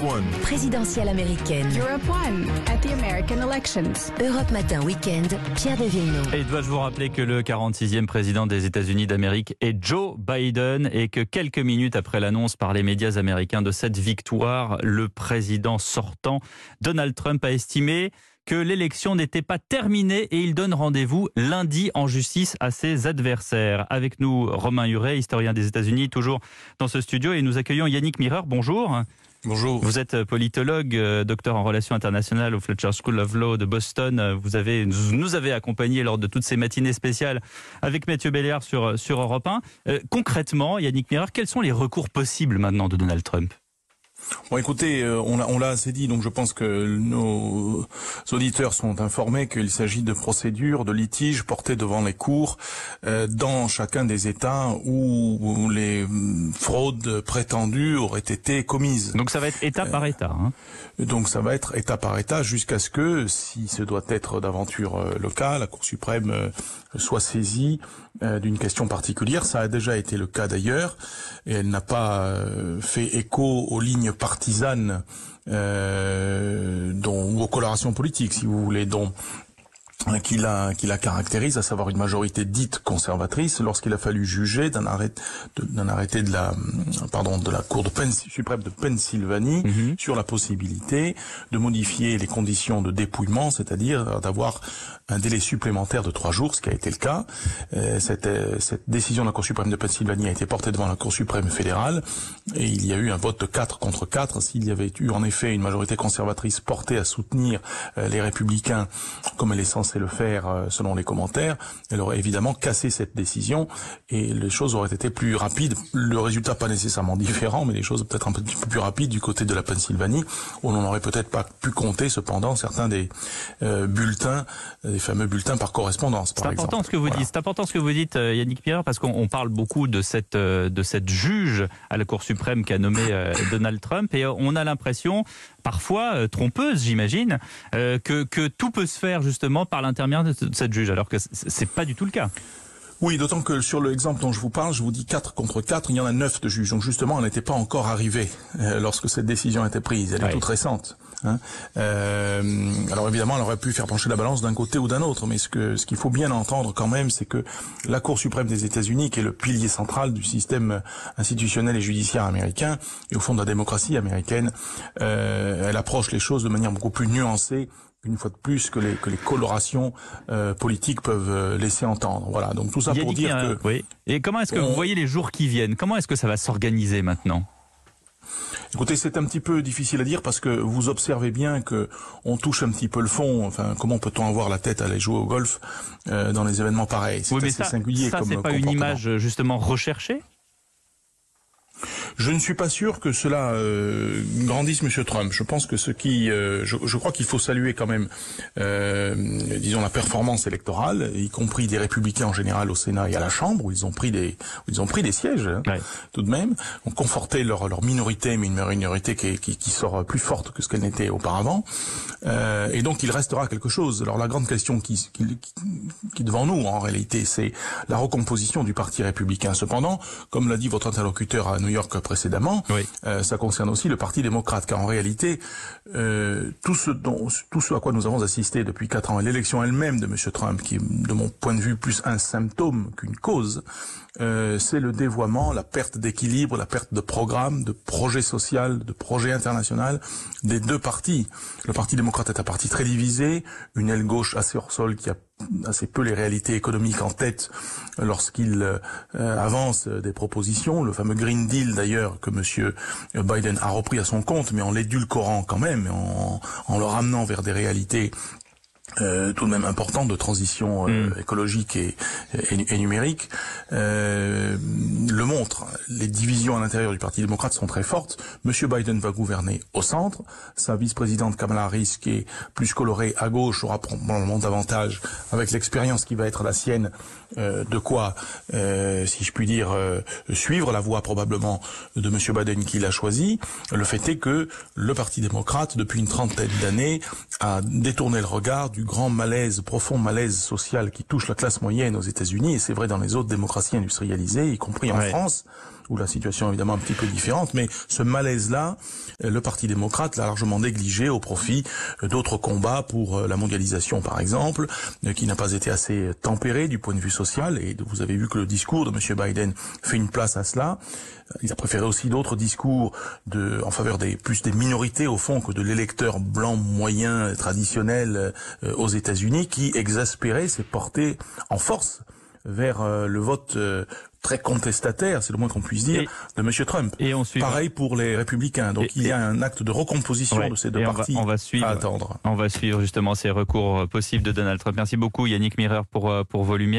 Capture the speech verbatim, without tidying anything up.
One. Présidentielle américaine. Europe One at the American elections. Europe Matin Week-end, Pierre de Villeneuve. Et dois-je vous rappeler que le quarante-sixième président des États-Unis d'Amérique est Joe Biden et que quelques minutes après l'annonce par les médias américains de cette victoire, le président sortant, Donald Trump, a estimé que l'élection n'était pas terminée et il donne rendez-vous lundi en justice à ses adversaires. Avec nous, Romain Huret, historien des États-Unis, toujours dans ce studio, et nous accueillons Yannick Mireur. Bonjour. Bonjour. Vous êtes politologue, docteur en relations internationales au Fletcher School of Law de Boston. Vous avez, nous avez accompagnés lors de toutes ces matinées spéciales avec Mathieu Béliard sur, sur Europe un. Euh, concrètement, Yannick Mireur, quels sont les recours possibles maintenant de Donald Trump ? Bon, écoutez, on l'a, on l'a assez dit, donc je pense que nos auditeurs sont informés qu'il s'agit de procédures, de litiges portés devant les cours euh, dans chacun des États où, où les fraudes prétendues auraient été commises. Donc ça va être État euh, par État. Hein. Donc ça va être État par État jusqu'à ce que, si ce doit être d'aventure euh, le cas, la Cour suprême euh, soit saisie euh, d'une question particulière. Ça a déjà été le cas d'ailleurs, et elle n'a pas euh, fait écho aux lignes partisanes euh, dont, ou aux colorations politiques, si vous voulez, dont qui la, qui la caractérise, à savoir une majorité dite conservatrice, lorsqu'il a fallu juger d'un arrêt, de, d'un arrêté de la, pardon, de la Cour de Penn, suprême de Pennsylvanie mmh. sur la possibilité de modifier les conditions de dépouillement, c'est-à-dire d'avoir un délai supplémentaire de trois jours, ce qui a été le cas. Euh, cette, cette décision de la Cour suprême de Pennsylvanie a été portée devant la Cour suprême fédérale et il y a eu un vote de quatre contre quatre. S'il y avait eu en effet une majorité conservatrice portée à soutenir euh, les républicains, comme elle est censée le faire euh, selon les commentaires, elle aurait évidemment cassé cette décision et les choses auraient été plus rapides. Le résultat pas nécessairement différent, mais les choses peut-être un petit peu plus rapides du côté de la Pennsylvanie, où on n'aurait peut-être pas pu compter cependant certains des euh, bulletins, des fameux bulletins par correspondance, par c'est important exemple. ce que vous voilà. dites. C'est important ce que vous dites, Yannick Mireur, parce qu'on parle beaucoup de cette de cette juge à la Cour suprême qui a nommé euh, Donald Trump, et on a l'impression, parfois euh, trompeuse, j'imagine, euh, que que tout peut se faire justement par l'intermédiaire de cette juge, alors que c'est pas du tout le cas. Oui, d'autant que sur l'exemple dont je vous parle, je vous dis quatre contre quatre, il y en a neuf de juges. Donc justement, elle n'était pas encore arrivée euh, lorsque cette décision a été prise. Elle est oui. toute récente. Hein. Euh, alors évidemment, elle aurait pu faire pencher la balance d'un côté ou d'un autre, mais ce que ce qu'il faut bien entendre quand même, c'est que la Cour suprême des États-Unis, qui est le pilier central du système institutionnel et judiciaire américain, et au fond de la démocratie américaine, euh, elle approche les choses de manière beaucoup plus nuancée, une fois de plus, que les, que les colorations euh, politiques peuvent euh, laisser entendre. Voilà, donc tout ça pour dire que... Oui. Et comment est-ce que on... vous voyez les jours qui viennent? Comment est-ce que ça va s'organiser maintenant? Écoutez, c'est un petit peu difficile à dire parce que vous observez bien que on touche un petit peu le fond. Enfin, comment peut-on avoir la tête à aller jouer au golf euh, dans les événements pareils? C'est oui, mais assez ça, singulier ça, comme c'est pas une image justement recherchée? Je ne suis pas sûr que cela euh, grandisse Monsieur Trump. Je pense que ce qui, euh, je, je crois qu'il faut saluer quand même, euh, disons la performance électorale, y compris des républicains en général au Sénat et à la Chambre où ils ont pris des, où ils ont pris des sièges hein, ouais. tout de même, ont conforté leur leur minorité, mais une minorité qui, qui, qui sort plus forte que ce qu'elle n'était auparavant. Euh, et donc il restera quelque chose. Alors la grande question qui, qui, qui, qui est devant nous en réalité, c'est la recomposition du Parti républicain. Cependant, comme l'a dit votre interlocuteur à New York précédemment, oui. euh, ça concerne aussi le Parti démocrate, car en réalité, euh, tout ce dont, tout ce à quoi nous avons assisté depuis quatre ans, et l'élection elle-même de M. Trump, qui est de mon point de vue plus un symptôme qu'une cause, euh, c'est le dévoiement, la perte d'équilibre, la perte de programme, de projet social, de projet international des deux partis. Le Parti démocrate est un parti très divisé, une aile gauche assez hors sol qui a assez peu les réalités économiques en tête lorsqu'il euh, avance des propositions. Le fameux Green Deal d'ailleurs que Monsieur Biden a repris à son compte, mais en l'édulcorant quand même, en, en le ramenant vers des réalités Euh, tout de même important de transition euh, mmh. écologique et, et, et numérique, euh, le montre. Les divisions à l'intérieur du Parti démocrate sont très fortes. Monsieur Biden va gouverner au centre. Sa vice-présidente Kamala Harris, qui est plus colorée à gauche, aura probablement davantage, avec l'expérience qui va être la sienne, euh, de quoi, euh, si je puis dire, euh, suivre la voie probablement de Monsieur Biden qu'il a choisi. Le fait est que le Parti démocrate, depuis une trentaine d'années, a détourné le regard du plus grand malaise, profond malaise social qui touche la classe moyenne aux États-Unis, et c'est vrai dans les autres démocraties industrialisées, y compris en ouais. France, où la situation est évidemment un petit peu différente, mais ce malaise-là, le Parti démocrate l'a largement négligé au profit d'autres combats pour la mondialisation, par exemple, qui n'a pas été assez tempéré du point de vue social, et vous avez vu que le discours de M. Biden fait une place à cela. Il a préféré aussi d'autres discours de, en faveur des plus des minorités au fond que de l'électeur blanc moyen traditionnel euh, aux États-Unis, qui exaspéré s'est porté en force vers euh, le vote euh, très contestataire, c'est le moins qu'on puisse dire, et, de M. Trump. Et on Pareil pour les républicains. Donc et, il y a un acte de recomposition ouais, de ces deux partis on va, on va suivre, à attendre. On va suivre justement ces recours possibles de Donald Trump. Merci beaucoup Yannick Mirer pour, pour vos lumières.